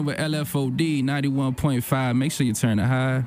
With LFOD 91.5, make sure you turn it high.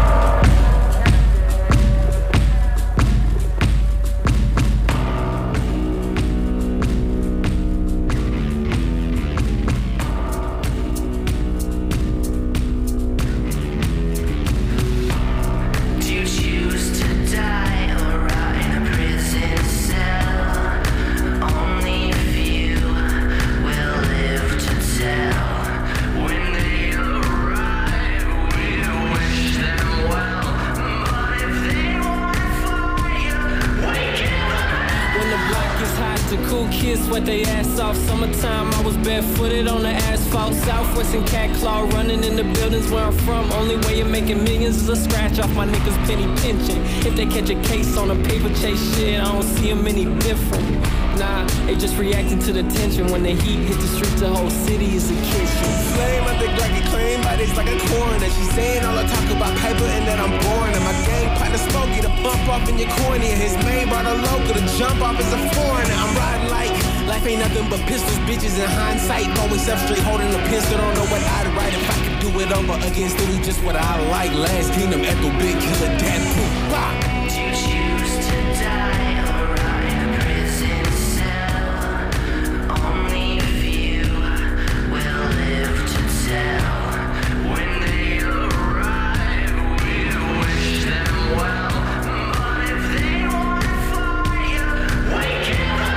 Sweat they ass off. Summertime, I was barefooted on the asphalt. Southwest and Cat Claw running in the buildings where I'm from. Only way you're making millions is a scratch off my niggas' penny pension. If they catch a case on a paper chase shit, I don't see them any different. Nah, they just reacting to the tension. When the heat hit the streets, the whole city is a kitchen. Flame, I think like a claim bodies like a coroner. She's saying all I talk about paper and that I'm boring. And my gang partner Smokey to bump off in your cornea. His main brought a local to jump off as a foreigner. I'm riding like life ain't nothing but pistols, bitches in hindsight. Always up straight holding a pistol. Don't know what I'd write if I could do it over again. Still do just what I like. Last Kingdom, Echo, Big Killer, Deadpool. Bop. Do you choose to die or rot in a prison cell? Only few will live to tell. When they arrive, we wish them well. But if they want fire, we give them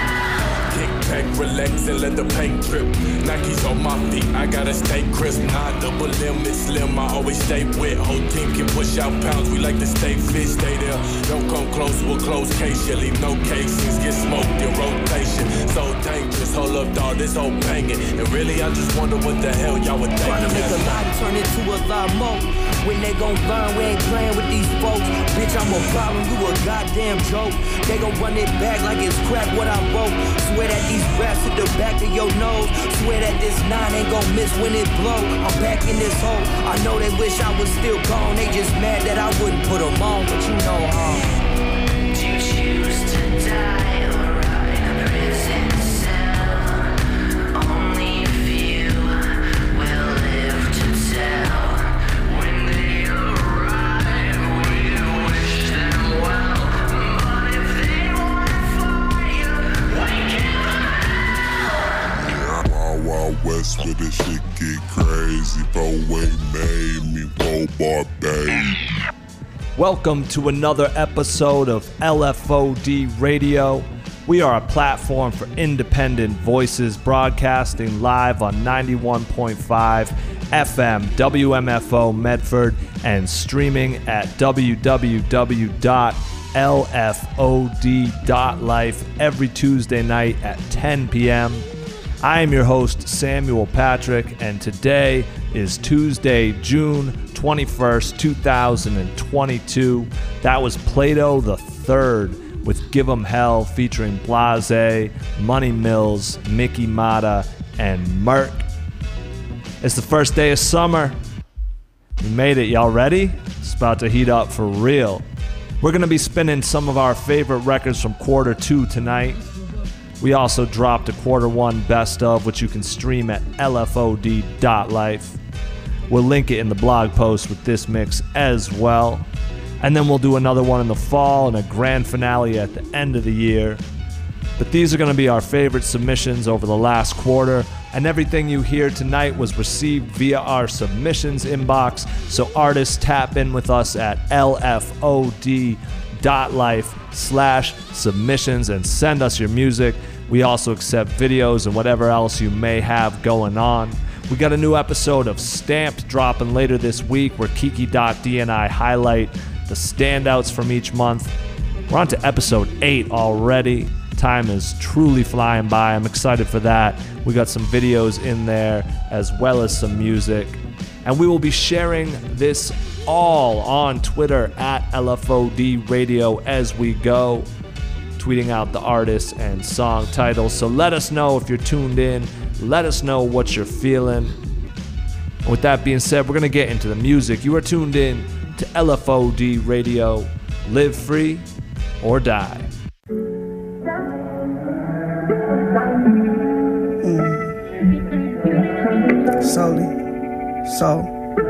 hell. Kick back, relax, and let the paint drip. Nikes on my feet, I gotta stay crisp. Nah, double limit slim, I always stay wet. Whole team can push out pounds, we like to stay fit, stay there. Don't come close, we'll close case. You leave no casings, get smoked in rotation. So dangerous, hold up, dawg, this whole banging. And really, I just wonder what the hell y'all would think. Trying to make a lot turn into a lot more. When they gon' learn, we ain't playing with these folks. Bitch, I'm a problem, you a goddamn joke. They gon' run it back like it's crap what I wrote. Swear that these raps hit the back of your nose. Swear that this 9 ain't gon' miss when it blow. I'm back in this hole. I know they wish I was still gone. They just mad that I wouldn't put them on, but you know how. Do you choose to die or rot in a prison cell? Only few will live to tell. When they arrive, we wish them well. But if they want fire, we give them hell. Wild, wild west where this shit get crazy. Four-way made me, four-bar baby. Welcome to another episode of LFOD Radio. We are a platform for independent voices broadcasting live on 91.5 FM WMFO Medford and streaming at www.lfod.life every Tuesday night at 10 p.m. I am your host, Samuel Patrick, and today is Tuesday, June 21st, 2022. That was Plato the Third with Give 'Em Hell featuring Blase, Money Mills, Mickey Mata, and Merk. It's the first day of summer. We made it. Y'all ready? It's about to heat up for real. We're going to be spinning some of our favorite records from quarter 2 tonight. We also dropped a quarter 1 best of, which you can stream at lfod.life. We'll link it in the blog post with this mix as well. And then we'll do another one in the fall and a grand finale at the end of the year. But these are going to be our favorite submissions over the last quarter, and everything you hear tonight was received via our submissions inbox. So artists, tap in with us at lfod.life/submissions and send us your music. We also accept videos and whatever else you may have going on. We got a new episode of Stamped dropping later this week where Kiki.D and I highlight the standouts from each month. We're on to episode 8 already. Time is truly flying by. I'm excited for that. We got some videos in there as well as some music. And we will be sharing this all on Twitter at LFOD Radio as we go, tweeting out the artists and song titles. So let us know if you're tuned in. Let us know what you're feeling. And with that being said, we're going to get into the music. You are tuned in to LFOD Radio. Live free or die. Slowly. So,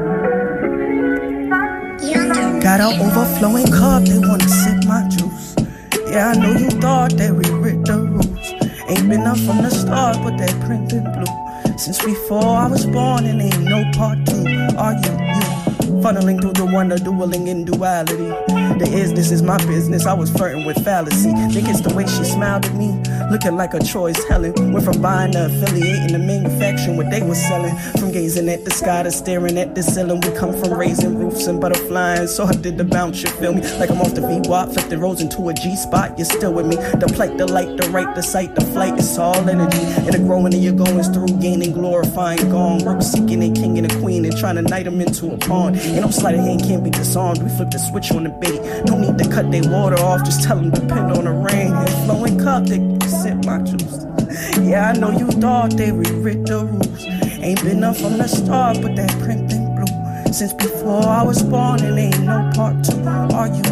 got an overflowing cup, they wanna sip my juice. Yeah, I know you thought that we ripped the rules. Ain't been up from the start, but that print been blue. Since before I was born, and ain't no part two. Are you? Funneling through the wonder, dueling in duality. This is my business, I was flirting with fallacy. Think it's the way she smiled at me, looking like a choice Helen. Went from buying to affiliating to manufacturing what they was selling. From gazing at the sky to staring at the ceiling. We come from raising roofs and butterflying. So I did the bounce, you feel me? Like I'm off the V-Wop, flipped the roads into a G-spot. You're still with me, the plight, the light, the right, the sight, the flight. It's all energy, and the growing of your goings through. Gaining, glorifying, gone. Work seeking a king and a queen and trying to knight them into a pawn. Ain't no sleight of hand, can't be disarmed. We flip the switch on the bait. No need to cut their water off, just tell them depend on the rain. And flowing cup, they sip my juice. Yeah, I know you thought they rewrit the rules. Ain't been up from the start, but that print been blue. Since before I was born, and ain't no part two. Are you?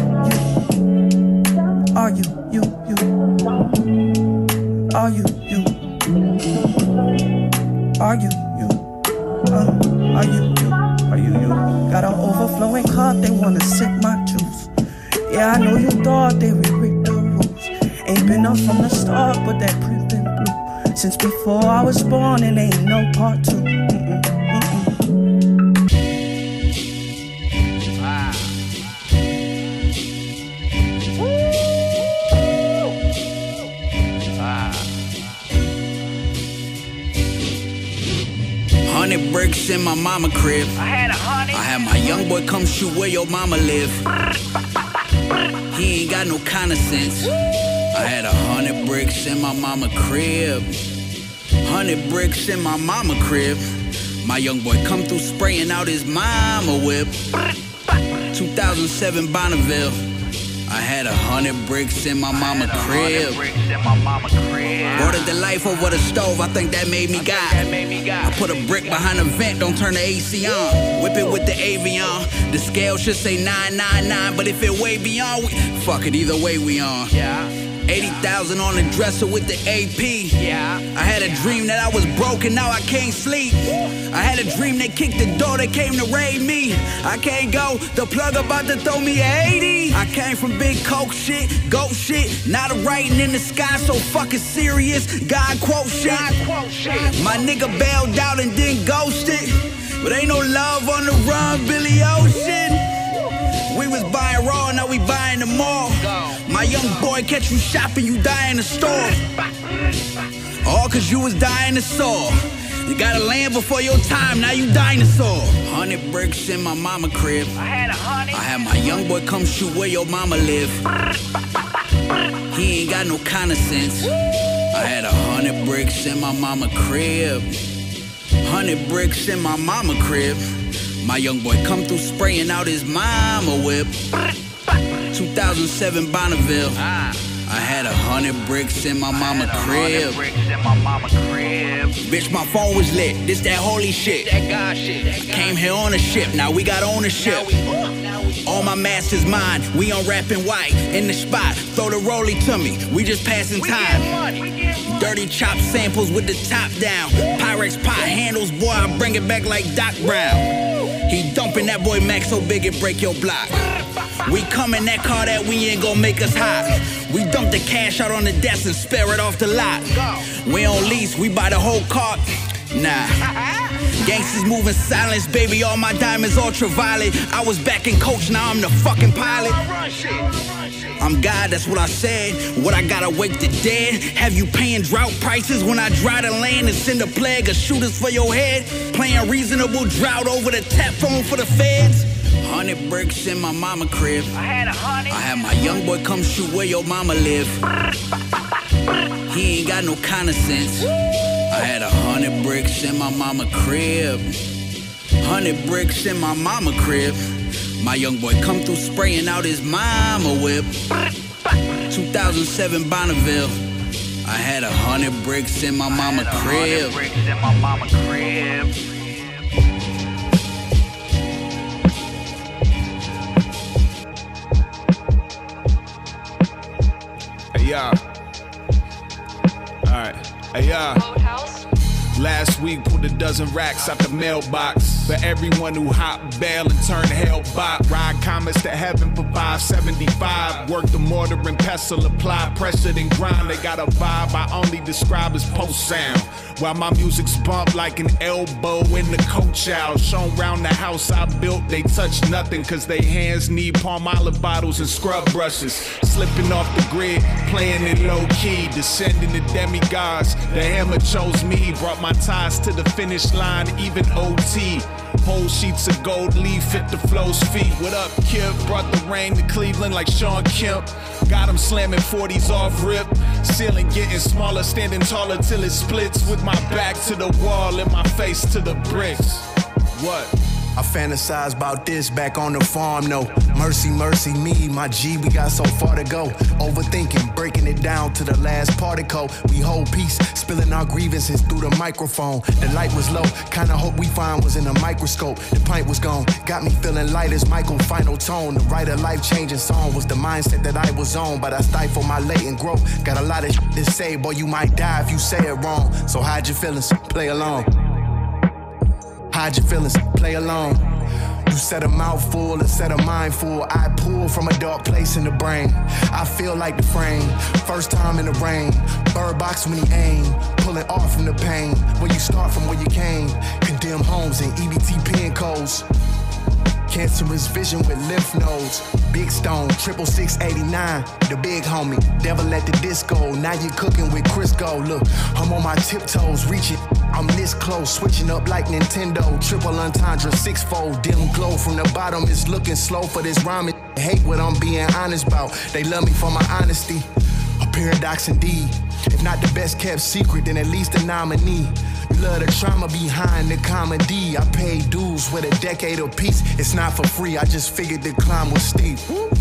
Are you? Are you? Are you? Are you? Got an overflowing cup, they wanna sip my juice. Yeah, I know you thought they rewrit the rules. Ain't been up from the start, but that print been blue. Since before I was born, and ain't no part two. Bricks in my mama crib. I had my young boy come shoot where your mama live. He ain't got no kind of sense. I had 100 bricks in my mama crib. 100 bricks in my mama crib. My young boy come through spraying out his mama whip. 2007 Bonneville. I had 100 bricks in my mama crib. Brought it to life over the stove, I think that made me God. I put a brick behind a vent, don't turn the AC on. Whip it with the Avion. The scale should say 999, but if it way beyond, fuck it, either way we on. 80,000 on the dresser with the AP. I had a dream that I was broke and now I can't sleep. I had a dream they kicked the door, they came to raid me. I can't go, the plug about to throw me 80. I came from big coke shit, goat shit. Now the writing in the sky so fucking serious. God quote shit. My nigga bailed out and then ghosted. But ain't no love on the run, Billy Ocean. We was buying raw, now we buying the mall. My young boy catch you shopping, you die in the store. All cause you was dying to soar. You gotta land before your time, now you dinosaur. 100 bricks in my mama crib. I had my young boy come shoot where your mama live. He ain't got no kind of sense. I had 100 bricks in my mama crib. 100 bricks in my mama crib. My young boy come through spraying out his mama whip. 2007 Bonneville. I had 100 bricks in my mama crib. Bitch, my phone was lit. This that holy shit. Came here on a ship, now we got ownership. All my masters mine, we on rapping white. In the spot, throw the rollie to me, we just passing time. Dirty chop samples with the top down. Pyrex pot handles, boy, I bring it back like Doc Brown. He dumping that boy Max so big it break your block. We come in that car that we ain't gon' make us hot. We dump the cash out on the desk and spare it off the lot. We on lease, we buy the whole car. Nah. Gangsters moving silence, baby, all my diamonds ultraviolet. I was back in coach, now I'm the fucking pilot. I'm God, that's what I said. What I gotta wake the dead. Have you paying drought prices when I dry the land and send a plague of shooters for your head? Playing reasonable drought over the tap phone for the feds. 100 bricks in my mama crib. I had my young boy come shoot where your mama live. He ain't got no kind of sense. I had 100 bricks in my mama crib. 100 bricks in my mama crib. My young boy come through spraying out his mama whip. 2007 Bonneville. I had 100 bricks in my mama crib. Hey, y'all. All right. Hey, y'all. Last last week, pulled a dozen racks out the mailbox. For everyone who hop bail and turn hell bop. Ride comets to heaven for 575. Work the mortar and pestle, apply pressure then grind. They got a vibe I only describe as post sound. While my music's bumped like an elbow in the coach out. Shown round the house I built, they touch nothing. Cause they hands need palm olive bottles and scrub brushes. Slipping off the grid, playing it low key. Descending to demigods, the hammer chose me. Brought my ties to the finish line, even OT. Whole sheets of gold leaf fit the flow's feet. What up, Kip? Brought the rain to Cleveland like Sean Kemp. Got him slamming 40s off rip. Ceiling getting smaller, standing taller till it splits. With my back to the wall and my face to the bricks. What? I fantasize about this back on the farm, no. Mercy, mercy me, my G, we got so far to go. Overthinking, breaking it down to the last particle. We hold peace, spilling our grievances through the microphone. The light was low, kinda hope we find was in a microscope. The pint was gone, got me feeling light as Michael final tone. To write a life-changing song was the mindset that I was on. But I stifle my latent growth, got a lot of shit to say. Boy, you might die if you say it wrong. So hide your feelings, play along. Hide your feelings, play along. You said a mouthful, a set of mindful. I pull from a dark place in the brain. I feel like the frame, first time in the rain. Bird box when he aim, pulling off from the pain. Where you start from where you came. Condemned homes and EBT pin codes. Cancerous vision with lymph nodes. Big Stone, 66689. The big homie, devil at the disco. Now you cooking with Crisco. Look, I'm on my tiptoes, reaching. I'm this close, switching up like Nintendo. Triple entendre, sixfold. Dim glow from the bottom. It's looking slow for this rhyming. Hate what I'm being honest about. They love me for my honesty. A paradox indeed. If not the best kept secret, then at least a nominee. You love the trauma behind the comedy. I paid dues with a decade of peace. It's not for free, I just figured the climb was steep.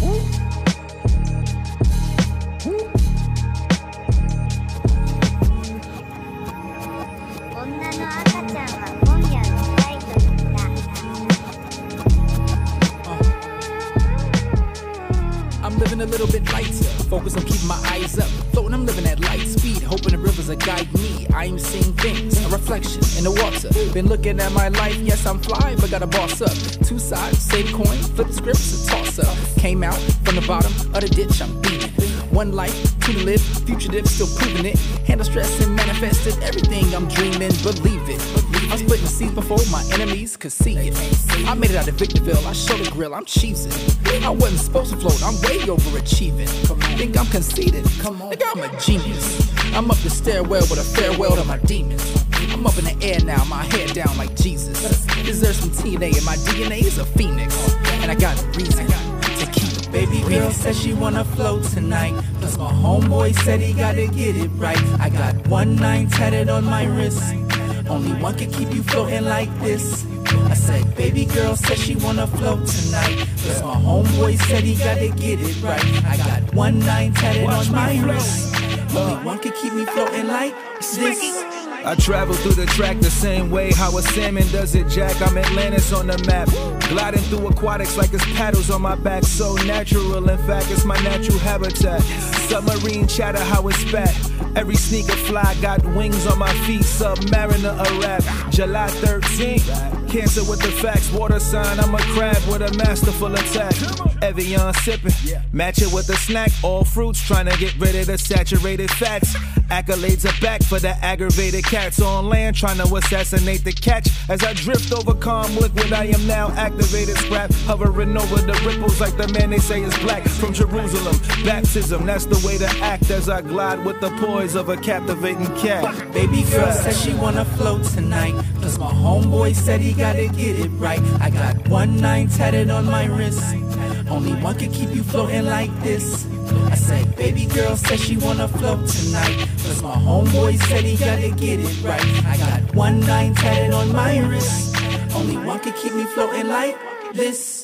I'm living a little bit lighter, focus on keeping my eyes up. Floating, I'm living at light speed, hoping the rivers will guide me. I am seeing things, a reflection in the water. Been looking at my life, yes I'm fly, but gotta boss up. Two sides, same coin, flip the scripts, a toss up. Came out from the bottom of the ditch, I'm beaming. One life, two to live, fugitive, still proving it. Handle stress and manifested everything I'm dreaming, believe it. I'm splitting seeds before my enemies could see it. I made it out of Victorville, I showed the grill, I'm cheesing. I wasn't supposed to float, I'm way overachieving. Think I'm conceited, think I'm a genius. I'm up the stairwell with a farewell to my demons. I'm up in the air now, my head down like Jesus. Deserve some TNA and my DNA is a phoenix. And I got a reason to keep it. Baby girl said she wanna float tonight. Plus my homeboy said he gotta get it right. I got 1-9 tatted on my wrist. Only one can keep you floating like this. I said, baby girl said she wanna float tonight. Plus my homeboy said he gotta get it right. I got 1-9 tatted on my wrist. Only one can keep me floating like this. I travel through the track the same way how a salmon does it, Jack. I'm Atlantis on the map, gliding through aquatics like it's paddles on my back. So natural, in fact, it's my natural habitat. Submarine chatter, how it's spat. Every sneaker fly got wings on my feet. Submariner, a rap. July 13th, Cancer with the facts. Water sign, I'm a crab with a masterful attack. Evian sipping, match it with a snack. All fruits, trying to get rid of the saturated fats. Accolades are back for the aggravated cats on land, trying to assassinate the catch. As I drift over calm liquid, I am now activated scrap, hovering over the ripples like the man they say is black. From Jerusalem, baptism, that's the way to act. As I glide with the poise of a captivating cat. Baby girl said she wanna float tonight. Plus my homeboy said he gotta get it right. I got 1-9 tatted on my wrist. Only one can keep you floating like this. I said, baby girl said she wanna float tonight. Plus my homeboy said he gotta get it right. I got 1-9 tatted on my wrist. Only one can keep me floating like this.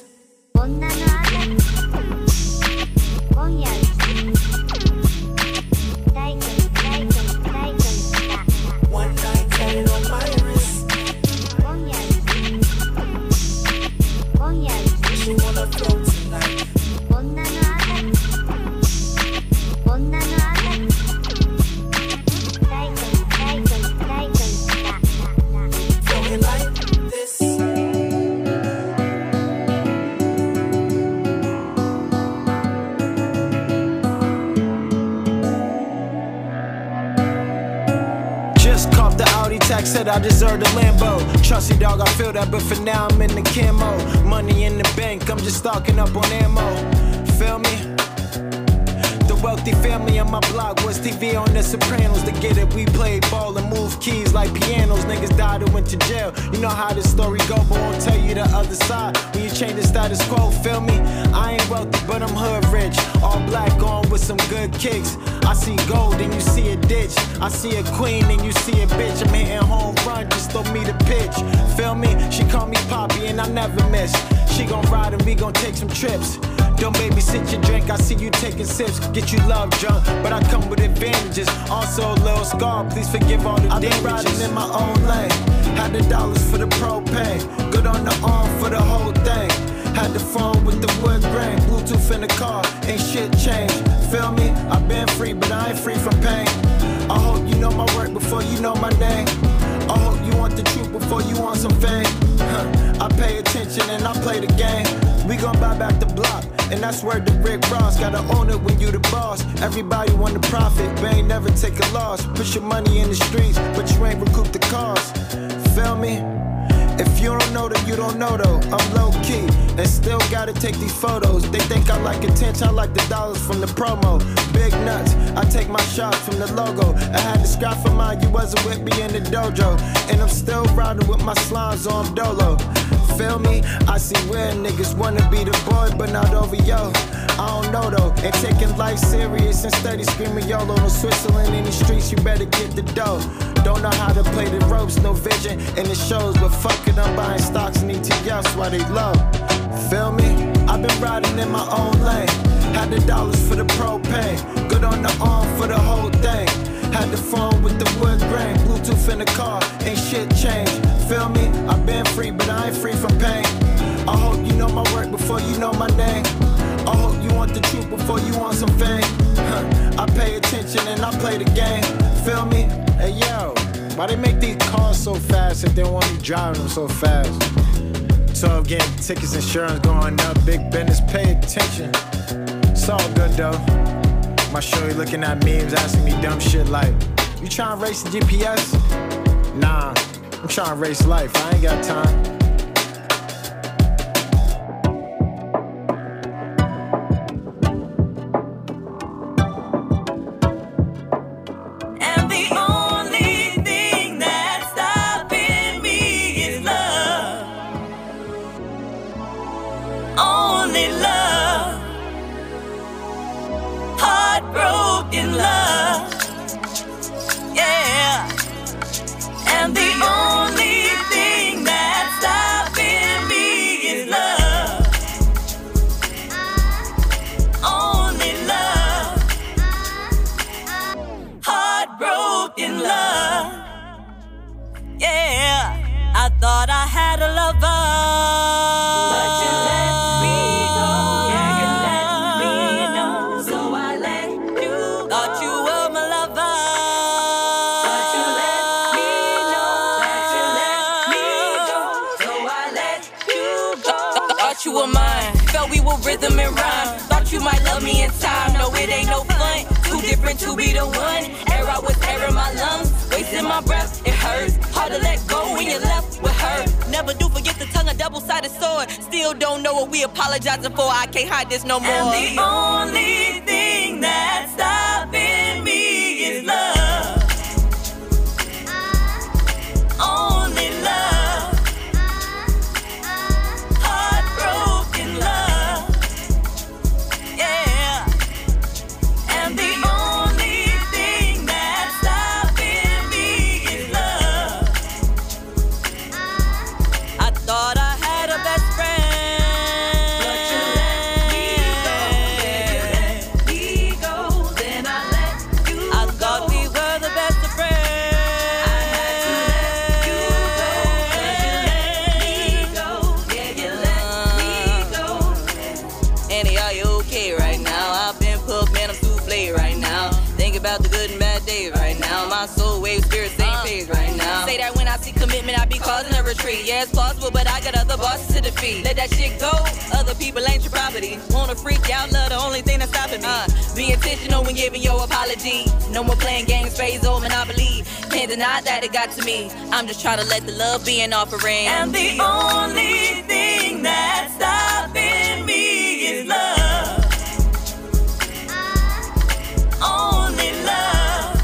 1-9 tatted on my wrist. She wanna float tonight. said I deserved a Lambo. Trusty dog, I feel that, but for now I'm in the camo. Money in the bank, I'm just stocking up on ammo. Feel me? The wealthy family on my block was TV on The Sopranos. To get it, we played ball and moved keys like pianos. Niggas died and went to jail. You know how this story go, but won't tell you the other side. When you change the status quo, feel me? I ain't wealthy, but I'm hood rich. All black on with some good kicks. I see gold and you see a ditch. I see a queen and you see a bitch. I'm hitting home run, just throw me the pitch. Feel me? She call me Poppy and I never miss. She gon' ride and we gon' take some trips. Don't babysit your drink, I see you taking sips. Get you love drunk, but I come with advantages. Also a little scar, please forgive all the damages. I've been riding in my own lane. Had the dollars for the propane. Good on the arm for the whole thing. Had the phone with the wood grain. Bluetooth in the car, ain't shit changed. Feel me? I've been free, but I ain't free from pain. I hope you know my work before you know my name. I hope you want the truth before you want some fame. I pay attention and I play the game. We gon' buy back the block, and that's where the Rick Ross. Gotta own it when you the boss. Everybody want to profit, but ain't never take a loss. Put your money in the streets, but you ain't recoup the cost. Feel me? If you don't know, then you don't know though. I'm low key and still gotta take these photos. They think I like attention, I like the dollars from the promo. Big nuts, I take my shots from the logo. I had to scrap for mine, you wasn't with me in the dojo. And I'm still riding with my slimes on Dolo. Feel me? I see where niggas wanna be the boy, but not over yo. I don't know though. And taking life serious and steady screaming YOLO. No Switzerland in the streets, you better get the dough. Don't know how to play the ropes, no vision in the shows, but fuck it, I'm buying stocks and ETFs while they low. Feel me? I've been riding in my own lane. Had the dollars for the propane. Good on the arm for the whole thing. Had the phone with the wood grain. Bluetooth in the car, ain't shit changed. Feel me? I've been free, but I ain't free from pain. I hope you know my work before you know my name. I hope you want the truth before you want some fame. I pay attention and I play the game. Feel me? Hey yo, why they make these cars so fast if they don't want me driving them so fast? 12 getting tickets, insurance going up, big business, pay attention. It's all good though. My shorty looking at memes, asking me dumb shit like, you trying to race the GPS? Nah, I'm trying to race life, I ain't got time. Rhythm and rhyme. Thought you might love me in time. No, it ain't no fun. Too different to be the one. Air out with air in my lungs. Wasting my breath, it hurts. Hard to let go when you're left with her. Never do forget the tongue, a double-sided sword. Still don't know what we apologizing for. I can't hide this no more. And the only thing that's stopping me is love. Only love. free. Yeah, it's plausible, but I got other bosses to defeat. Let that shit go. Other people ain't your property. Wanna freak out, love the only thing that's stopping me. Be intentional when giving your apology. No more playing games, phase or Monopoly. Can't deny that it got to me. I'm just trying to let the love be an offering. And the only thing that's stopping me is love. Only love.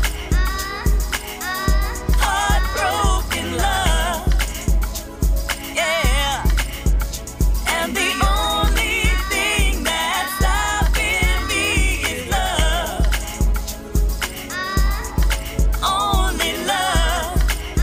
Heartbroken love. Yeah. And the only thing that's stopping me is love. Only love.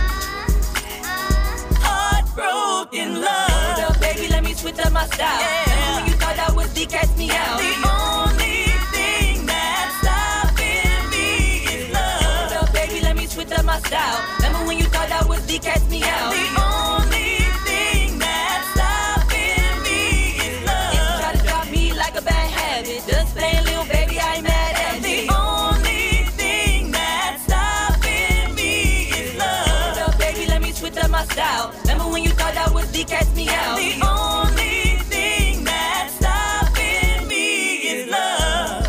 Heartbroken love. Hold up, baby, let me switch up my style. Yeah. Remember when you thought that was the catch me out? The only thing that's stopping me is love. Hold up, baby, let me switch up my style. Remember when you thought that was the catch me out? The only thing that's stopping me is love. If you try to drop me like a bad habit, just playing, little baby, I ain't mad at And the you. only thing that's stopping me is love. Hold up, baby, let me switch up my style. Remember when you thought that was the catch me out? The only thing that's stopping me is love.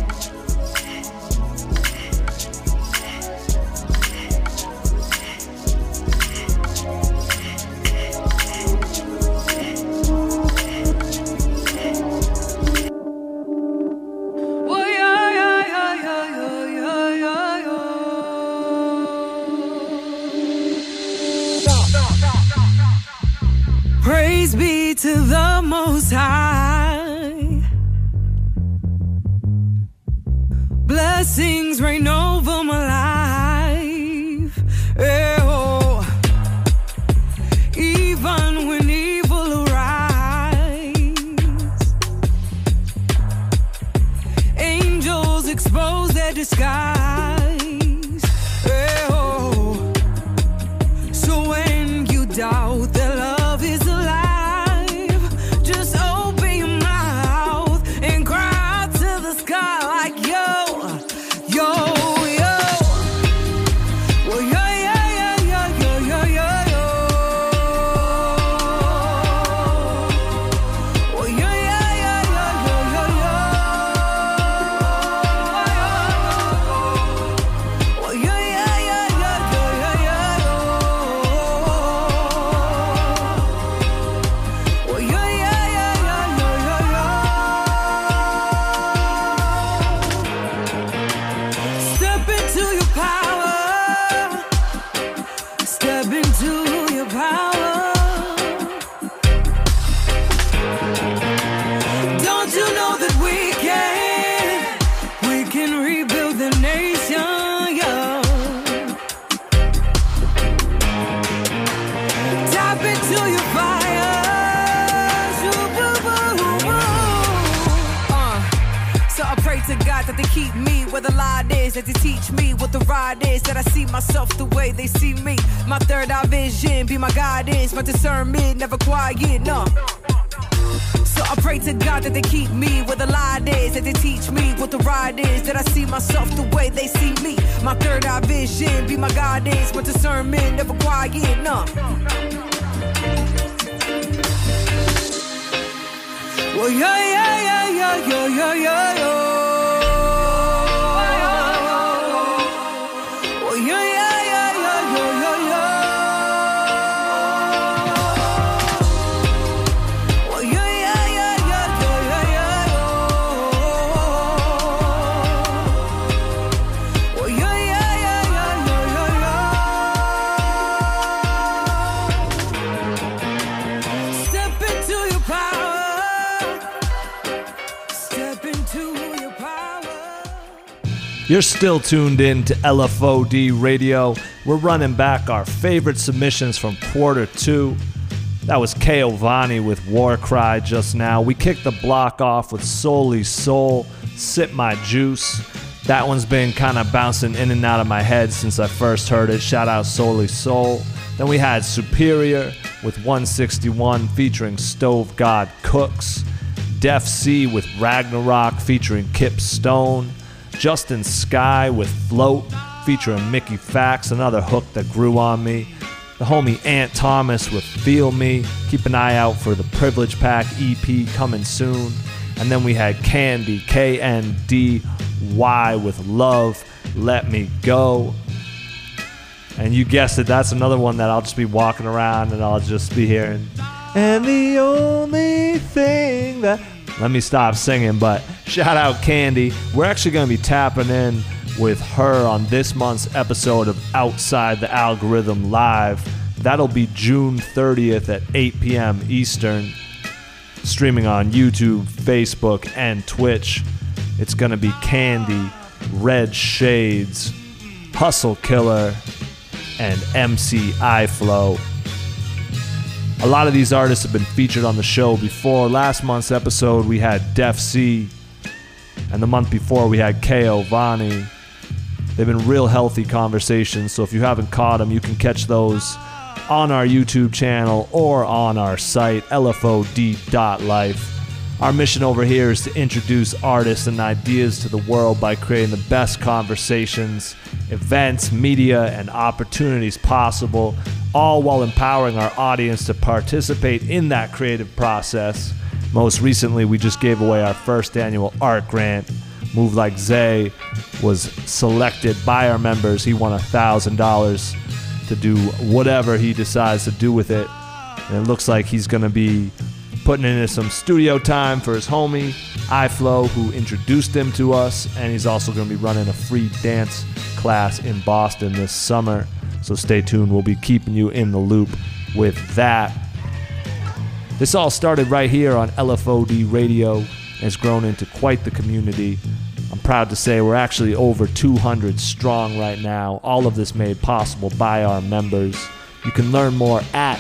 Oh, yeah, yeah, yeah, yeah, yeah, yeah, yeah, yeah. Praise be to the Most High. Blessings reign over my life. Eh, oh. Even when evil arise, angels expose their disguise. Eh, oh. So when you doubt that love is alive, just open your mouth and cry out to the sky like yo, yo, yo. Well, yo, yo, yo, yo, yo, yo, yo, yo. Well, yo, yo, yo, yo, yo, yo, yo. Well, yo, yo, yo, yo, yo, yo, yo. Well, yo, yo, yo, yo, yo, yo, yo. Step into your power. Step into your power. Don't you know that we can rebuild the nation, yeah. Tap into your fire. So I pray to God that they keep me where the light is, that they teach me what the ride is, that I see myself the way they see me. My third eye vision be my guidance, my discernment never quiet, no. So I pray to God that they keep me where the light is, that they teach me what the ride is, that I see myself the way they see me. My third eye vision be my guidance, my discernment never quiet, no. Well, yeah, yeah, yeah, yeah, yeah, yeah, yeah, yeah. Well, yeah, yeah, yeah, yeah, yeah, yeah, yeah. Well, yeah, yeah, yeah, yeah, yeah, yeah, yeah. Well, yeah, yeah, yeah, yeah, yeah, yeah, yeah. Step into your power. Step into your power. You're still tuned in to LFOD Radio. We're running back our favorite submissions from quarter two. That was Keovani with War Cry just now. We kicked the block off with Soully Soul, Sip My Juice. That one's been kind of bouncing in and out of my head since I first heard it. Shout out Soully Soul. Then we had Superior with 161 featuring Stove God Cooks. Def C with Ragnarok featuring Kip Stone. Justin Sky with Float featuring Mickey Fax, another hook that grew on me. The homie Ant Thomas with Feel Me. Keep an eye out for the Privilege Pack EP coming soon. And then we had Candy, K-N-D-Y with Love, Let Me Go. And you guessed it, that's another one that I'll just be walking around and I'll just be hearing. And the only thing that... Let me stop singing, but shout out Candy. We're actually going to be tapping in with her on this month's episode of Outside the Algorithm Live. That'll be June 30th at 8 p.m. Eastern. Streaming on YouTube, Facebook, and Twitch. It's going to be Candy, Red Shades, Hustle Killer, and MC iFlow. A lot of these artists have been featured on the show before. Last month's episode we had Def C, and the month before we had K.O. Vani. They've been real healthy conversations, so if you haven't caught them, you can catch those on our YouTube channel or on our site, lfod.life. Our mission over here is to introduce artists and ideas to the world by creating the best conversations, events, media, and opportunities possible, all while empowering our audience to participate in that creative process. Most recently, we just gave away our first annual art grant. Move Like Zay was selected by our members. He won $1,000 to do whatever he decides to do with it. And it looks like he's going to be putting in some studio time for his homie, iFlow, who introduced him to us. And he's also going to be running a free dance class in Boston this summer. So stay tuned. We'll be keeping you in the loop with that. This all started right here on LFOD Radio and has grown into quite the community. I'm proud to say we're actually over 200 strong right now. All of this made possible by our members. You can learn more at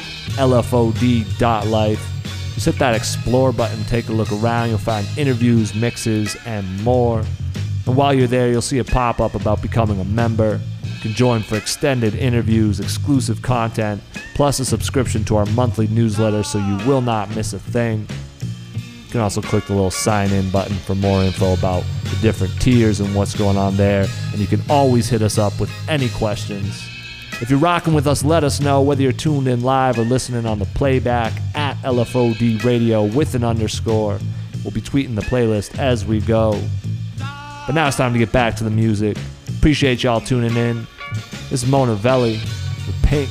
lfod.life. Just hit that explore button, take a look around. You'll find interviews, mixes, and more. And while you're there, you'll see a pop-up about becoming a member. You can join for extended interviews, exclusive content, plus a subscription to our monthly newsletter so you will not miss a thing. You can also click the little sign-in button for more info about the different tiers and what's going on there. And you can always hit us up with any questions. If you're rocking with us, let us know whether you're tuned in live or listening on the playback at LFOD Radio with an underscore. We'll be tweeting the playlist as we go. But now it's time to get back to the music. Appreciate y'all tuning in. This is Mona Velli with Pink.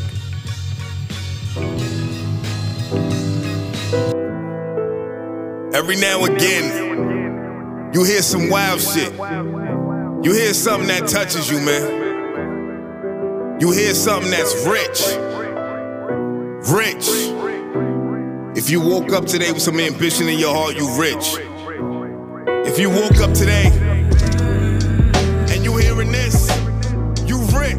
Every now and again, you hear some wild shit. You hear something that touches you, man. You hear something that's rich. Rich. If you woke up today with some ambition in your heart, you rich. If you woke up today and you hearing this, you rich.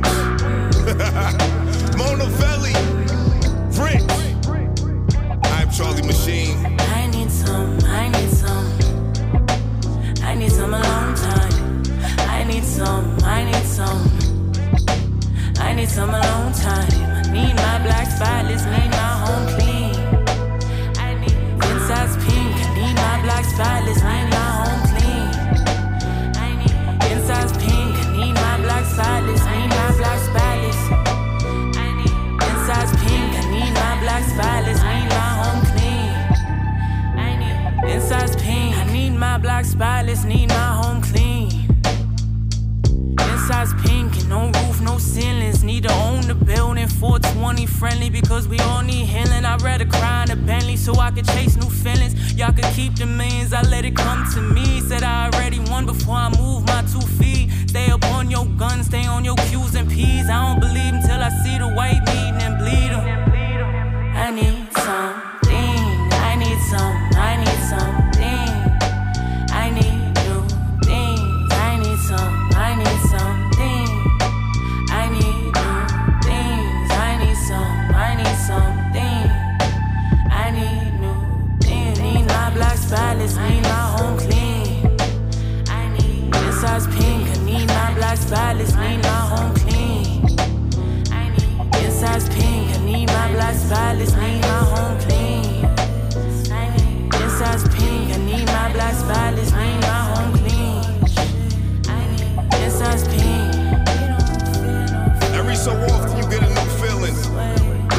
Mona Velli, rich. I'm Charlie Machine. I need some, I need some. I need some a long time. I need some, I need some. I need some a long time. I need my black spotless, need my home clean. I need inside's pink. I need my black spotless, need my home clean. I need inside's pink. I need my black spotless, need my black spotless. I need inside's pink. I need my black spotless, need my home clean. I need inside's pink. I need my black spotless, need my home clean. Inside's pink and no roof, no ceilings. Need to own the building, 420 friendly because we all need healing. I'd rather cry in a Bentley so I could chase new feelings. Y'all could keep the millions, I let it come to me. Said I already won before I move my 2 feet. Stay up on your guns, stay on your Q's and P's. I don't believe until I see the white meat and bleed them. I need something, I need some, I need something. I need new things, I need some, I need something. I need new things, I need some, I need something. I need new things, need my black spotless, need my home clean. I need inside's pink, I need my black spotless, need my home clean. I need inside's pink, I need my black spotless, need my home clean. I need inside's pink, I need my black spotless, need my home clean. I need inside's pink. Every so often you get a new feeling.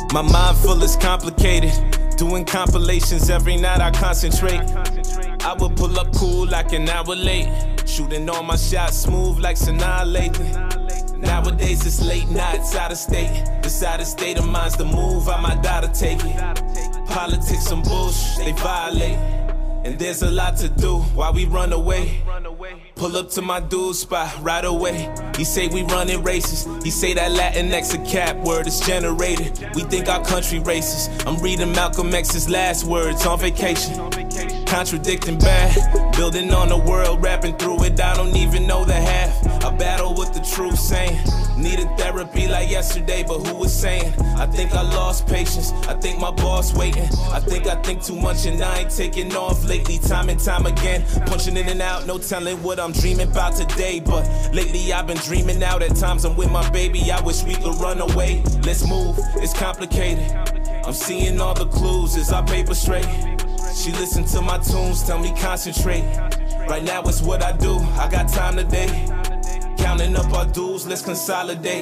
My mind full is complicated. Doing compilations every night, I concentrate. I would pull up cool like an hour late. Shooting all my shots smooth like Sanaa Lathan. Nowadays it's late nights out of state. Decided state of mind's the move, I might die to take it. Politics some bullshit, they violate. And there's a lot to do while we run away. Pull up to my dude's spot right away. He say we running races. He say that Latinx a cap word is generated. We think our country racist. I'm reading Malcolm X's last words on vacation. Contradicting bad, building on the world, rapping through it. I don't even know the half. I battle with the truth saying. Needed therapy like yesterday, but who was saying? I think I lost patience. I think my boss waiting. I think too much and I ain't taking off lately. Time and time again, punching in and out. No telling what I'm dreaming about today, but lately I've been dreaming out. At times I'm with my baby. I wish we could run away. Let's move. It's complicated. I'm seeing all the clues. Is our paper straight? She listen to my tunes, tell me concentrate. Right now it's what I do. I got time today. Counting up our dues, let's consolidate.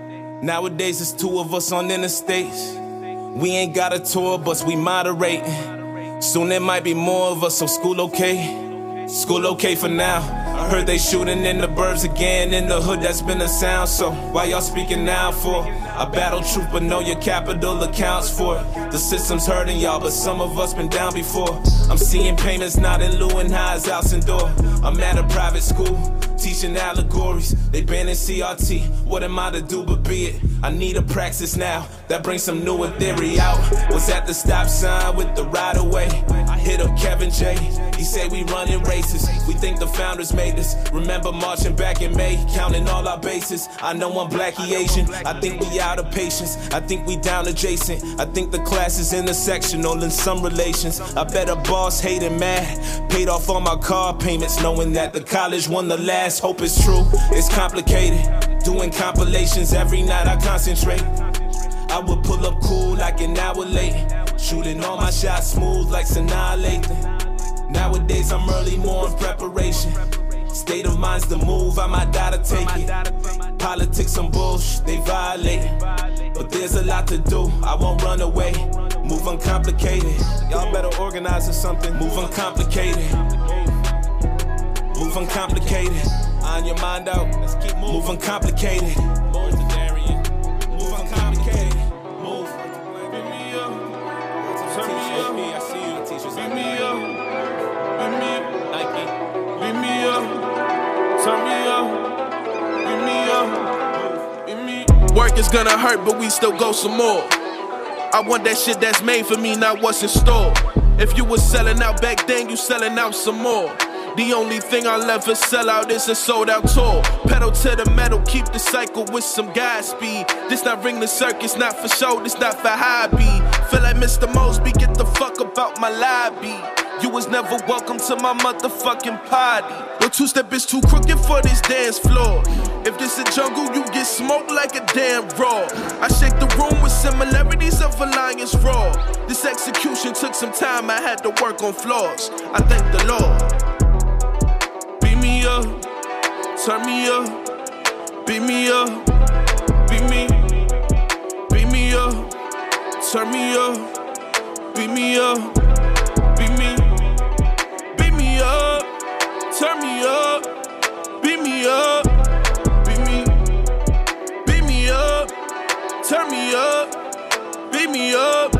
Nowadays it's two of us on interstates. We ain't got a tour bus, we moderating. Soon there might be more of us, so school okay? School okay for now. I heard they shooting in the burbs again. In the hood that's been a sound, so why y'all speaking now for? I battle truth but know your capital accounts for it. The system's hurting y'all, but some of us been down before. I'm seeing payments not in lieu and highs, house and door. I'm at a private school, teaching allegories. They banning CRT, what am I to do but be it? I need a praxis now, that brings some newer theory out. Was at the stop sign with the right away. I hit up Kevin J, he say we running races. We think the founders made us. Remember marching back in May, counting all our bases. I know I'm black, he Asian, I think we out of patience. I think we down adjacent. I think the class is intersectional in some relations. I bet a boss hated mad, paid off all my car payments, knowing that the college won the last. Hope it's true, it's complicated. Doing compilations every night, I concentrate. I would pull up cool like an hour late. Shooting all my shots smooth like Sanaa Lathan. Nowadays I'm early morning preparation. State of mind's the move, I might die to take it. Politics some bullshit, they violate. But there's a lot to do, I won't run away. Move uncomplicated. Y'all better organize or something. Move uncomplicated. Move uncomplicated. On your mind out. Let's keep moving. Move uncomplicated. Move to Darian. Move uncomplicated. Move. Beat me up. Turn me up. I see you. Teachers. Beat me up. Beat me up. Nike. Beat me up. Turn me up. Beat me up. Beat me up. Work is gonna hurt, but we still go some more. I want that shit that's made for me, not what's in store. If you was selling out back then, you selling out some more. The only thing I'll ever sell out is a sold out tour. Pedal to the metal, keep the cycle with some guy speed. This not ring the circus, not for show, this not for hobby. Feel like Mr. Mosby, get the fuck about my lobby. You was never welcome to my motherfucking party. No two-step is too crooked for this dance floor. If this a jungle, you get smoked like a damn raw. I shake the room with similarities of a lion's roar. This execution took some time, I had to work on flaws. I thank the Lord. Beat me up, turn me up, beat me up, beat me up, turn me up, beat me up, beat me up, turn me up, beat me up, beat me up, turn me up, beat me up.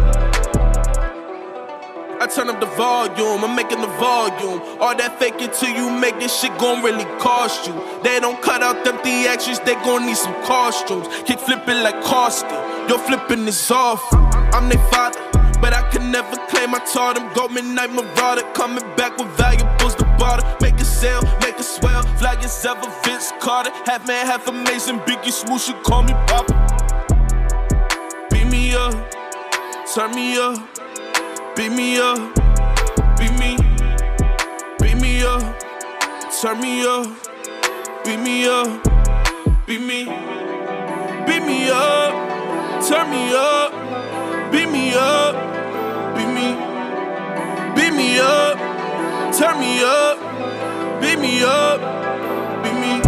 I turn up the volume, I'm making the volume. All that fake it till you make this shit gon' really cost you. They don't cut out them theatrics, they gon' need some costumes. Kick flipping like Costin, your flipping is off. I'm their father, but I can never claim I taught them. Go midnight marauder, coming back with valuables to barter. Make a sale, make a swell, fly yourself a Vince Carter. Half man, half amazing, Biggie Smooth, you call me Papa. Beat me up, turn me up. Beat me up, beat me up, turn me up, beat me up, beat me up, turn me up, beat me up, beat me up, turn me up, beat me up, beat me.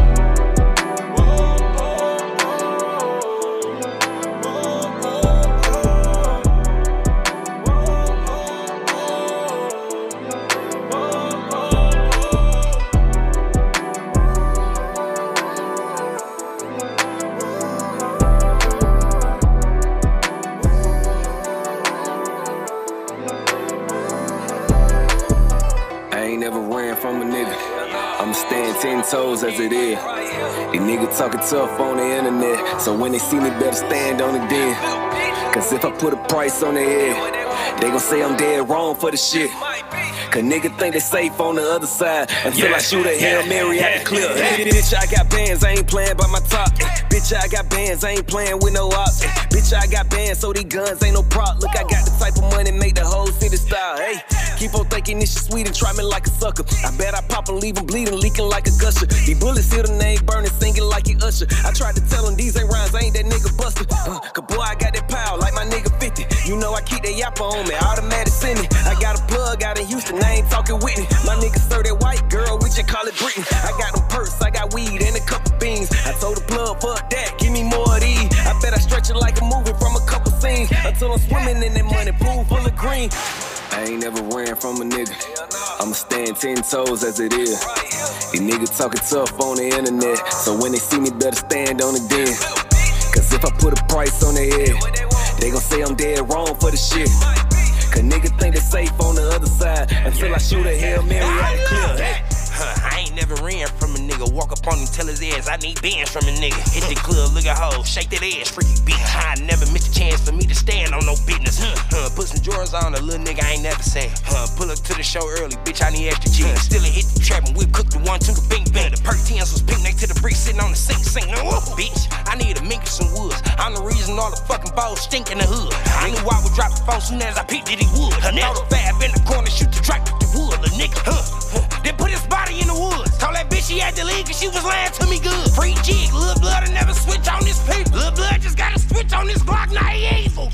toes as it is. These niggas talking tough on the internet, so when they see me, better stand on it then. Cause if I put a price on their head, they gon' say I'm dead wrong for the shit. Cause niggas think they safe on the other side until I shoot a Hail Mary out the clip. Bitch, I got bands, I ain't playing by my top. Bitch, I got bands, I ain't playing with no ops. Bitch, I got bands, so these guns ain't no prop. Look, I got the type of money make the whole city style. Hey, keep on thinking this shit sweet and try me like a sucker. I bet I pop and leave them bleeding, leaking like a gusher. These bullets hear the name burning, singing like it Usher. I tried to tell them these ain't rhymes, I ain't that nigga buster. Cause boy, I got that power like my nigga 50. You know I keep that yapper on me, automatic sending. I got a plug out in Houston, I ain't talking Whitney. My niggas serve that white girl, we just call it Britney. I got them perks, I got weed and a couple beans. I told the plug, fuck that, give me more of these. I bet I stretch it like a movie from a couple scenes until I'm swimming in that money pool full of green. I ain't never ran from a nigga, I'ma stand 10 toes as it is. These niggas talking tough on the internet, so when they see me, better stand on it then. Cause if I put a price on their head, they gon' say I'm dead wrong for the shit. Cause niggas think they safe on the other side until I shoot a Hail Mary out the clip. I ain't never ran from a nigga. Walk up on him, tell his ass I need bands from a nigga. Hit the club, look at hoe, shake that ass, freaky bitch. I never missed a chance for me to stand on no business. Put some drawers on, a little nigga I ain't never seen. Pull up to the show early, bitch, I need extra cheese. Still hit the trap and whip, cook the 1, 2, the bing bang. The perk 10s was pink next to the brick, sitting on the sink. Bitch, I need a mink and some woods. I'm the reason all the fucking balls stink in the hood. I knew I would drop the phone soon as I peeped that he would. Throw the fab in the corner, shoot the track with the wood, the nigga. Then put his body in the woods. Told that bitch she had to leave cause she was lying to me good. Free jig, Lil Blood will never switch on this paper. Lil Blood just gotta switch on this Glock, now he evil.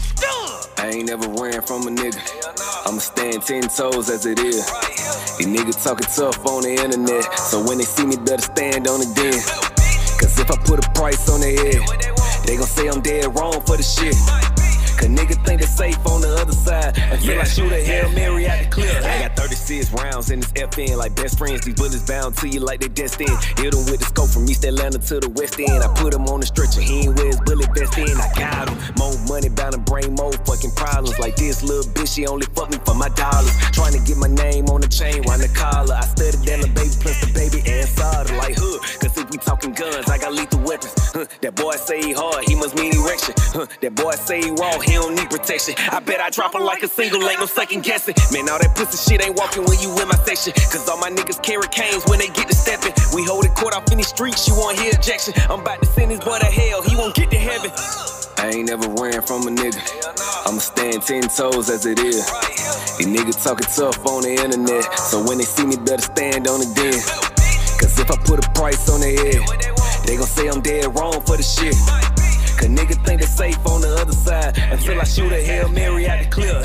I ain't never ran from a nigga, I'ma stand 10 toes as it is. These niggas talking tough on the internet, so when they see me, better stand on it then. Cause if I put a price on their head, they gon' say I'm dead wrong for the shit. Cause niggas think they safe on the other side until I shoot a Hail Mary out the clip. I got 36 rounds in this FN like best friends. These bullets bound to you like they destined. Hit them with the scope from East Atlanta to the West End. I put him on the stretcher, he ain't wear his bullet vest in. I got him. More money bound to bring more fucking problems. Like this little bitch, she only fuck me for my dollars. Trying to get my name on the chain, round the collar. I studied that the baby plus the baby and solder like hood. Cause if we talking guns, I got lethal weapons. That boy say he hard, he must mean erection. That boy say he raw, he don't need protection. I bet I drop him like a single, ain't no second guessing. Man, all that pussy shit ain't walking when you in my section. Cause all my niggas carry canes when they get to stepping. We hold it court off in the streets, you won't hear ejection. I'm about to send this boy to hell, he won't get to heaven. I ain't never ran from a nigga, I'ma stand 10 toes as it is. These niggas talking tough on the internet, so when they see me, better stand on it then. Cause if I put a price on their head, they gon' say I'm dead wrong for the shit. Cause niggas think they safe on the other side until I shoot a Hail Mary out the clip.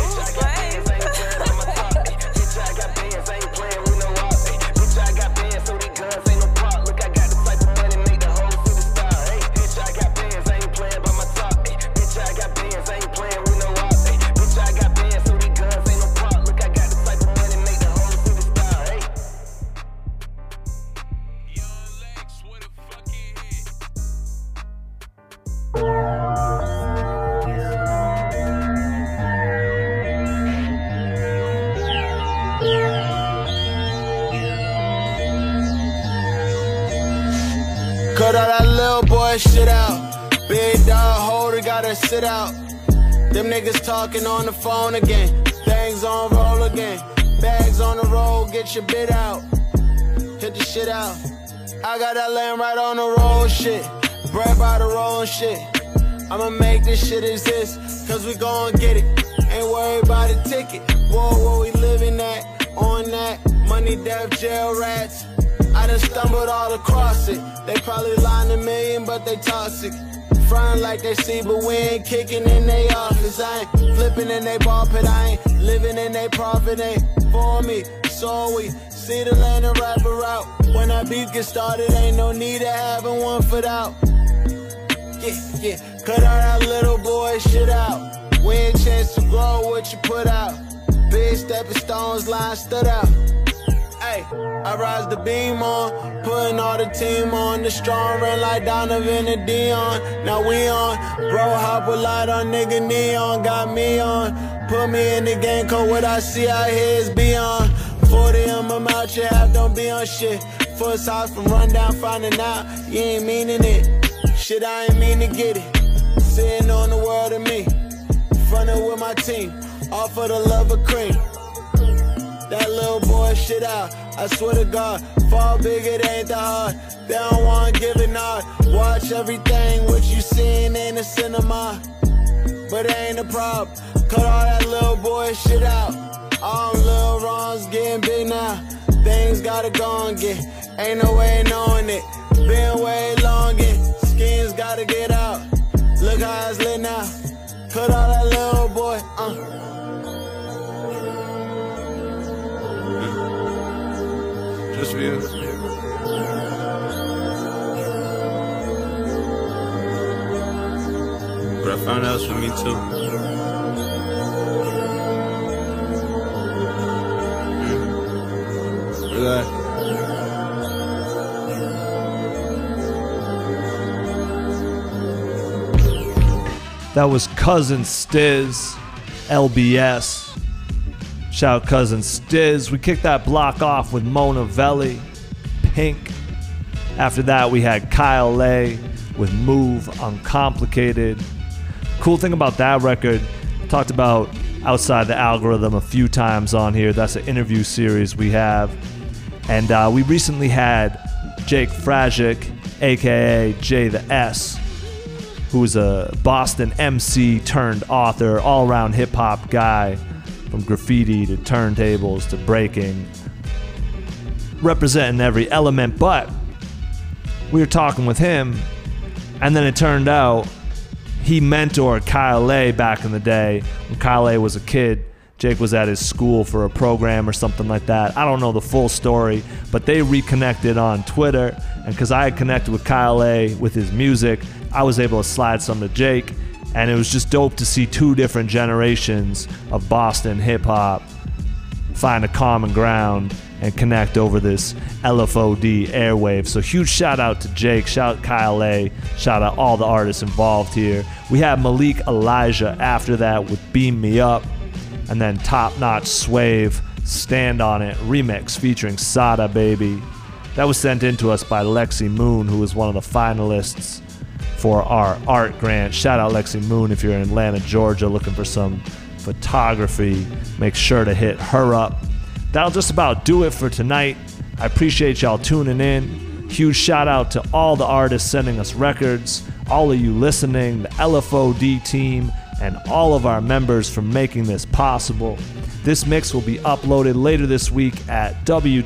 Cut all that little boy shit out. Big dog holder gotta sit out. Them niggas talking on the phone again. Things on roll again. Bags on the road, get your bit out. Hit the shit out. I got that lamb right on the road shit. Bread by the roll and shit. I'ma make this shit exist, cause we gon' get it. Ain't worried about the ticket. Whoa, we living at, on that. Money, death, jail rats. I done stumbled all across it. They probably lying a million, but they toxic. Frontin' like they see, but we ain't kicking in they office. I ain't flipping in they ball pit. I ain't living in they profit. Ain't for me, so we see the land and wrap her out. When that beef get started, ain't no need of having one foot out. Yeah, cut all that little boy shit out. We ain't chance to grow what you put out. Big stepping stones, line stood out. Ay, I rise the beam on, putting all the team on. The strong run like Donovan and Dion. Now we on, bro hop with light on, nigga neon. Got me on, put me in the game, cause what I see out here is beyond. 40 of them out your half, don't be on shit. full size from rundown, finding out you ain't meaning it. Shit, I ain't mean to get it. Sitting on the world of me, frontin' with my team, all for the love of cream. That little boy shit out, I swear to God, fall big, it ain't that hard. They don't wanna give it nod. Watch everything, what you seeing in the cinema, but it ain't a problem. Cut all that little boy shit out. All them little wrongs getting big now. Things gotta go and get, ain't no way knowing it. Been way long, skins gotta get out. Look how it's lit now. Cut all that little boy, Just for you. But I found out it's for me too. Relax. That was Cousin Stiz, LBS. Shout out Cousin Stiz. We kicked that block off with Mona Velli, Pink. After that, we had Kyle Lay with Move, Uncomplicated. Cool thing about that record, talked about Outside the Algorithm a few times on here. That's an interview series we have. And we recently had Jake Fragic, aka Jay the S, who's a Boston MC turned author, all-around hip-hop guy, from graffiti to turntables to breaking, representing every element. But we were talking with him, and then it turned out he mentored Kyle Lay back in the day when Kyle Lay was a kid. Jake was at his school for a program or something like that. I don't know the full story, but they reconnected on Twitter, and because I had connected with Kyle Lay with his music, I was able to slide some to Jake, and it was just dope to see two different generations of Boston hip-hop find a common ground and connect over this LFOD airwave. So huge shout out to Jake, shout out Kyle Lay, shout out all the artists involved here. We have Malik Elijah after that with Beam Me Up, and then Top Notch Swave, Stand On It remix featuring Sada Baby. That was sent in to us by Lexi Moon, who was one of the finalists for our art grant. Shout out Lexi Moon if you're in Atlanta, Georgia looking for some photography. Make sure to hit her up. That'll just about do it for tonight. I appreciate y'all tuning in. Huge shout out to all the artists sending us records, all of you listening, the LFOD team, and all of our members for making this possible. This mix will be uploaded later this week at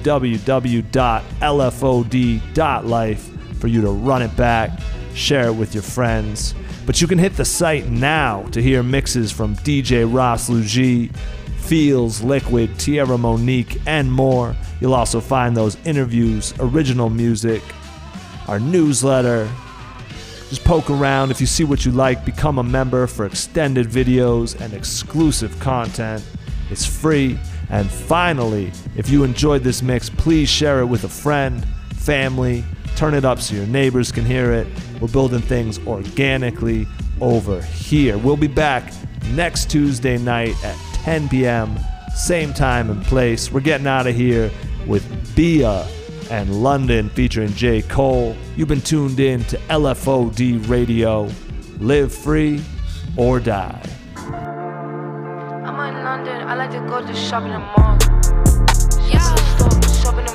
www.lfod.life for you to run it back, share it with your friends. But you can hit the site now to hear mixes from DJ Ross Luigi, Feels, Liquid, Tierra Monique, and more. You'll also find those interviews, original music, our newsletter. Just poke around. If you see what you like, become a member for extended videos and exclusive content. It's free. And finally, if you enjoyed this mix, please share it with a friend, family. Turn it up so your neighbors can hear it. We're building things organically over here. We'll be back next Tuesday night at 10 p.m., same time and place. We're getting out of here with Bia and London featuring J. Cole. You've been tuned in to LFOD Radio. Live free or die. I'm in London, I like to go to shop in the mall. Yeah, shop in the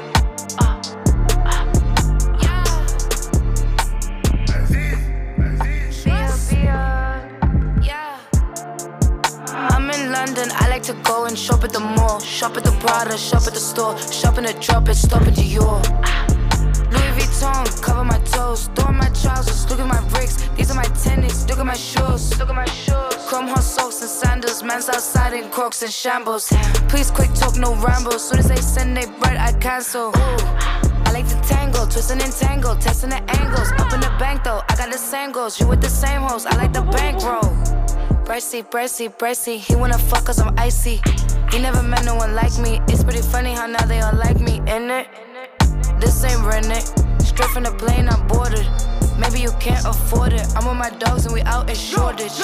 London, I like to go and shop at the mall. Shop at the Prada, shop at the store. Shop in the drop it, stop at Dior. Louis Vuitton, cover my toes. Throw on my trousers, look at my bricks. These are my tennis, look at my shoes. Look at my shoes. Chrome hot socks and sandals. Man's outside in Crocs and shambles. Please quick talk, no rambles. Soon as they send they bread, I cancel. I like to tangle, twist and entangle. Testing the angles, up in the bank though. I got the same goals, you with the same hoes. I like the bankroll. Bracy, he wanna fuck cause I'm icy. He never met no one like me. It's pretty funny how now they all like me, innit? This ain't rented. Straight from the plane, I boarded. Maybe you can't afford it. I'm with my dogs and we out in Shoreditch.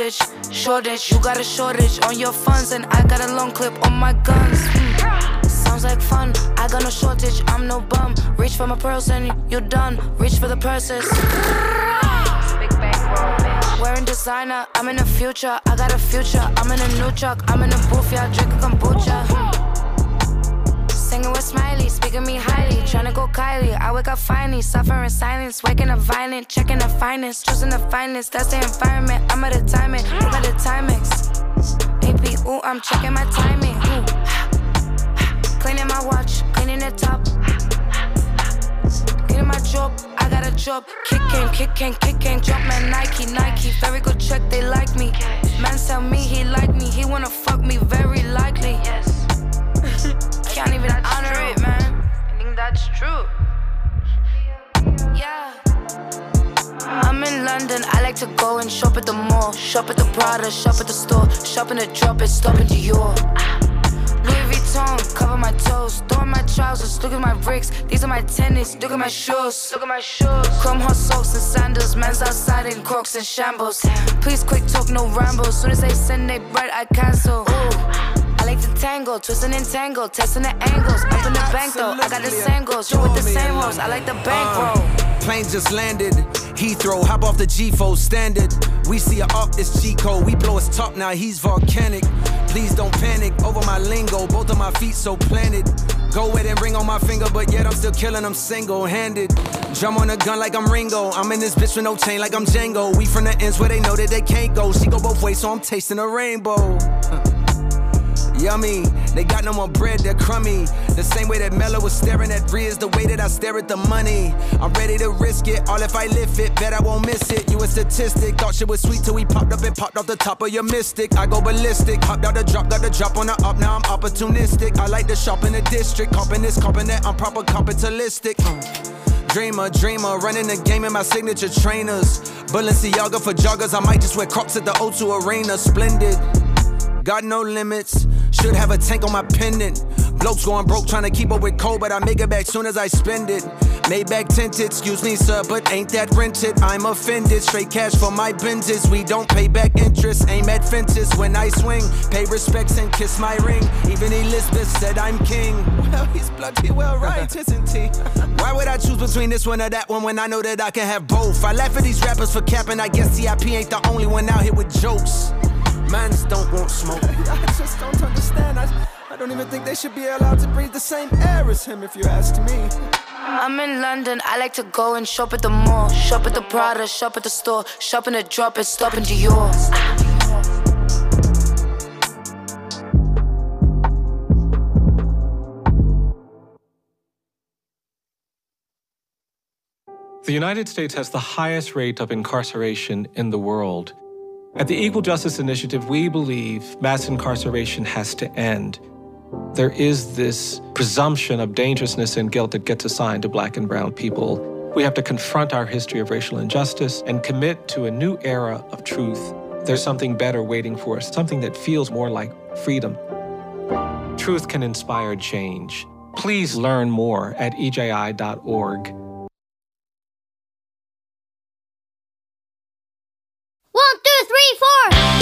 You got a shortage on your funds and I got a long clip on my guns. sounds like fun. I got no shortage, I'm no bum. Reach for my pearls and you're done. Reach for the purses. Big bankroll, bitch. Wearing designer, I'm in the future. I got a future, I'm in a new truck. I'm in a booth, yeah, drinking kombucha. Singing with Smiley, speaking me highly. Tryna go Kylie, I wake up finally. Suffer in silence, waking up violent. Checking the finest, choosing the finest. That's the environment, I'm at the timing. Look at the Timex. AP, ooh, I'm checking my timing. Cleaning my watch, cleaning the top. Getting my job, I got a job. Kick game, drop man Nike. Very good check, they like me. Man tell me he like me, he wanna fuck me, very likely. Can't even honor it, man. I think that's true. Yeah. I'm in London, I like to go and shop at the mall. Shop at the Prada, shop at the store. Shop in the drop it, stop in Dior. Louis Vuitton, cover my toes. Throwing my trousers, look at my bricks. These are my tennis, look at my shoes. Look at my shoes. Chrome hot socks and sandals. Man's outside in Crocs and shambles. Please quick talk, no rambles. Soon as they send they bread, I cancel. Ooh. I like to tango, twisting and tangle, testing the angles. Up in the bank though, I got the same goals. You with the same hoes, I like the bankroll. Plane just landed, Heathrow, hop off the G4 standard. We see her up, it's G-code. We blow his top, now he's volcanic. Please don't panic, over my lingo, both of my feet so planted. Go with and ring on my finger, but yet I'm still killing them single-handed. Drum on a gun like I'm Ringo. I'm in this bitch with no chain like I'm Django. We from the ends where they know that they can't go. She go both ways, so I'm tasting a rainbow. Yummy, they got no more bread, they're crummy. The same way that Mello was staring at Riz, the way that I stare at the money. I'm ready to risk it, all if I lift it, bet I won't miss it. You a statistic, thought shit was sweet till we popped up and popped off the top of your mystic. I go ballistic, hopped out the drop, got the drop on the up, now I'm opportunistic. I like to shop in the district, copping this, copping that, I'm proper capitalistic. Dreamer, running the game in my signature trainers. Balenciaga for joggers, I might just wear Crocs at the O2 Arena, splendid. Got no limits, should have a tank on my pendant. Blokes going broke trying to keep up with cold, but I make it back soon as I spend it. Maybach tinted, excuse me sir, but ain't that rented? I'm offended, straight cash for my Benzes. We don't pay back interest, aim at fences when I swing. Pay respects and kiss my ring, even Elizabeth said I'm king. Well, he's bloody well right, isn't he? Why would I choose between this one or that one when I know that I can have both? I laugh at these rappers for capping, I guess CIP ain't the only one out here with jokes. Mans don't want smoke. I just don't understand. I don't even think they should be allowed to breathe the same air as him, if you ask me. I'm in London, I like to go and shop at the mall. Shop at the Prada, shop at the store. Shop in the drop it, stop in Dior. The United States has the highest rate of incarceration in the world. At the Equal Justice Initiative, we believe mass incarceration has to end. There is this presumption of dangerousness and guilt that gets assigned to Black and brown people. We have to confront our history of racial injustice and commit to a new era of truth. There's something better waiting for us, something that feels more like freedom. Truth can inspire change. Please learn more at EJI.org. 1, 2, 3, 4.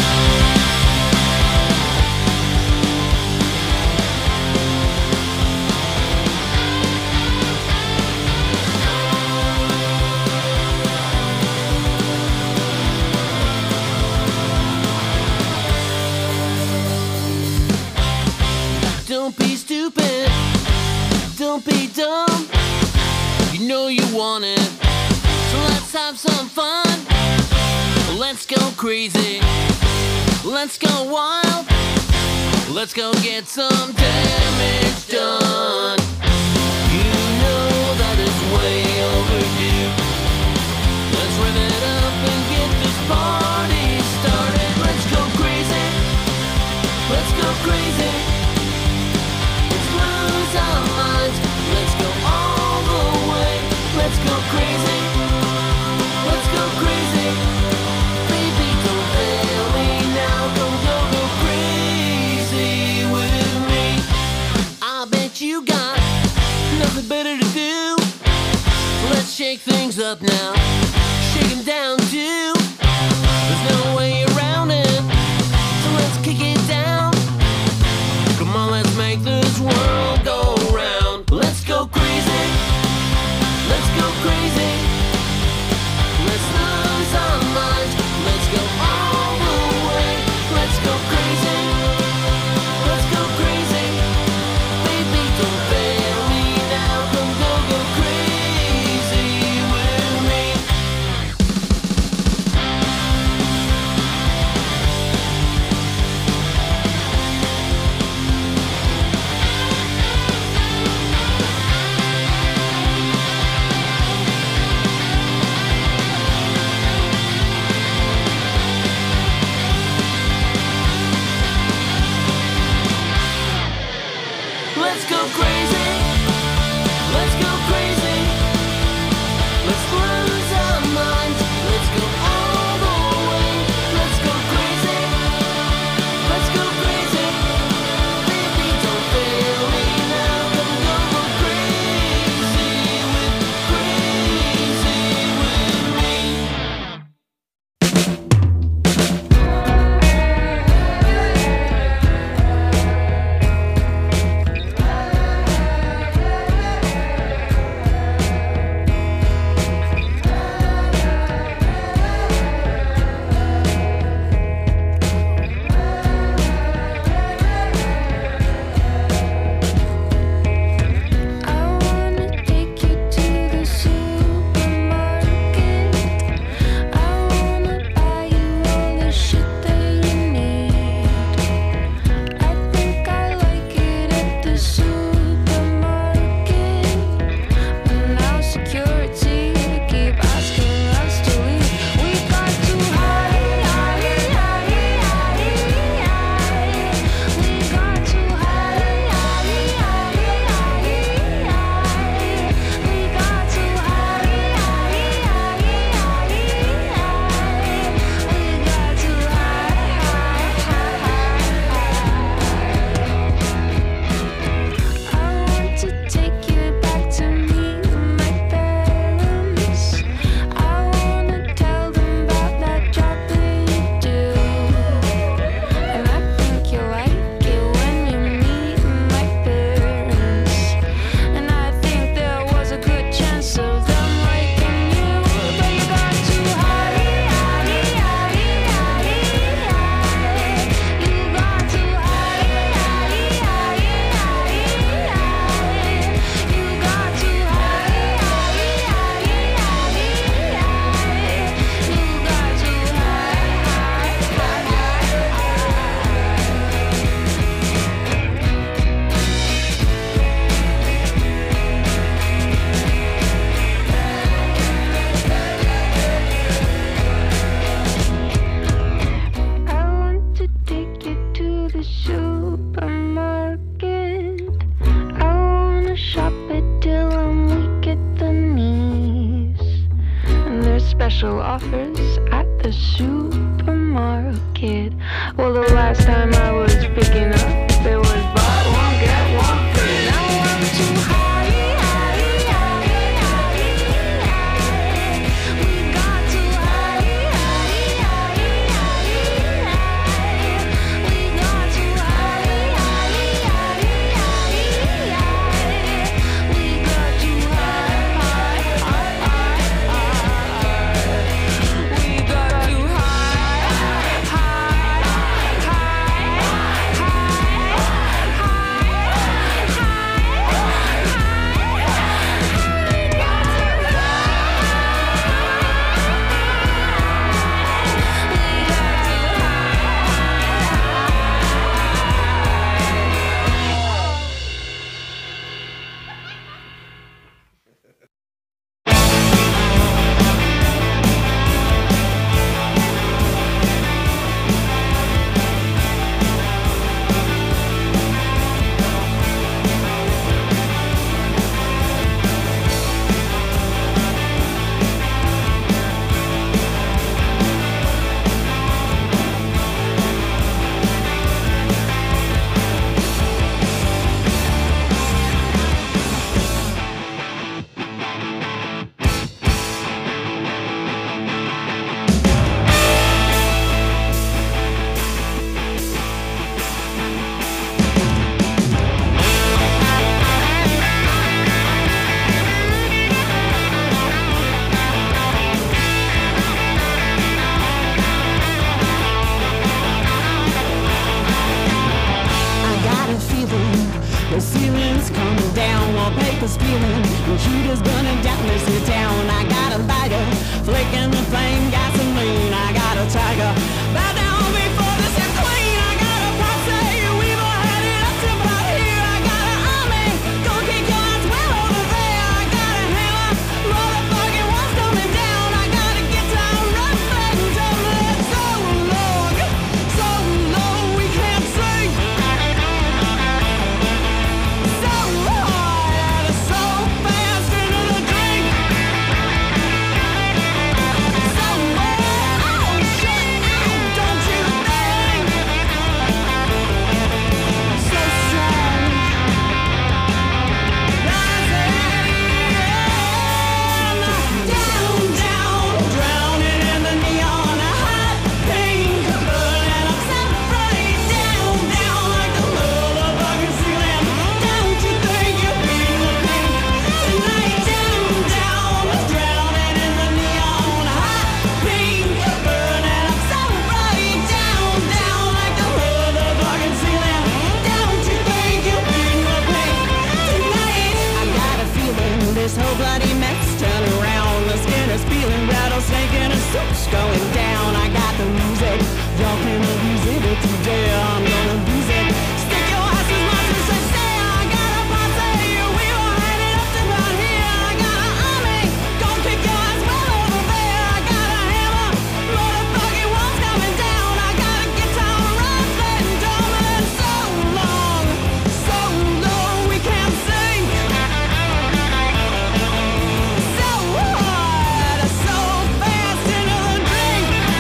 Don't be stupid, don't be dumb. You know you want it, so let's have some fun. Let's go crazy, let's go wild. Let's go get some damage done. You know that it's way overdue. Let's rev it up and get this party started. Let's go crazy, let's go crazy. Let's lose our minds, let's go all the way. Let's go crazy, let's go crazy. Baby, don't fail me now, don't go crazy with me. I bet you got nothing better to do. Let's shake things up now, shake them down too. There's no way around it, so let's kick it down. Come on, let's make this world go special offers at the supermarket. Well, the last time I was picking up, there was buy one, get one free. Now I'm too high. The ceiling's coming down, wallpaper's peeling, computer's burning down this here town. I got a lighter, flicking the flame, gasoline. I got a tiger, bow down before this is clean. I got a posse, we've all had it up to about here. I got an army, gonna kick your ass well over there. I got a hammer, motherfucking wall's coming down. I got a guitar, rough and tumbling, so long we can't sing. This whole bloody mess turn around. The skin is peeling, rattlesnake and a soup's going down. I got the music, y'all can abuse it. If you dare, I'm gonna abuse it. Stick your ass as much as I say. I got a posse, we all had it up to about here. I got an army, gonna kick your ass well over there. I got a hammer, motherfucking wall's coming down. I got a guitar, rough and tumbling, so long we can't sing. So hard, so fast into the drink.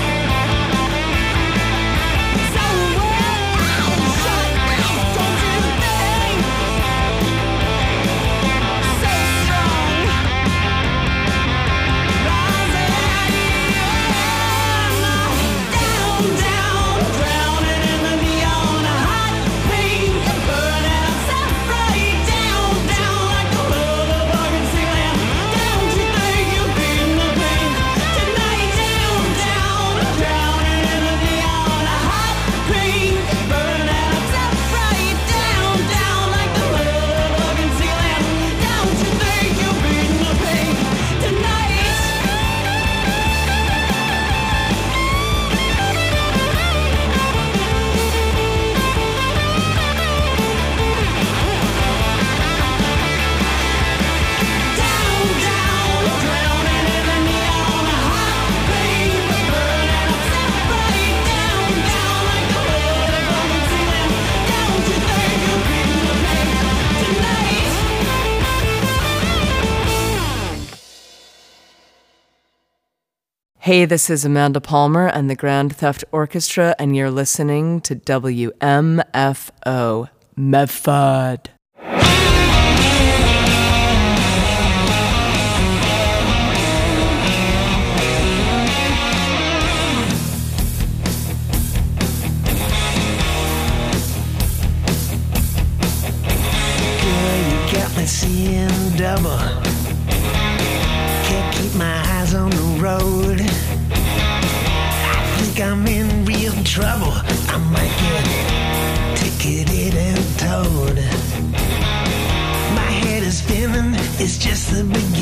Hey, this is Amanda Palmer and the Grand Theft Orchestra, and you're listening to WMFO Medford. Seeing double, can't keep my eyes on the road. I think I'm in real trouble. I might get ticketed and towed. My head is spinning, it's just the beginning.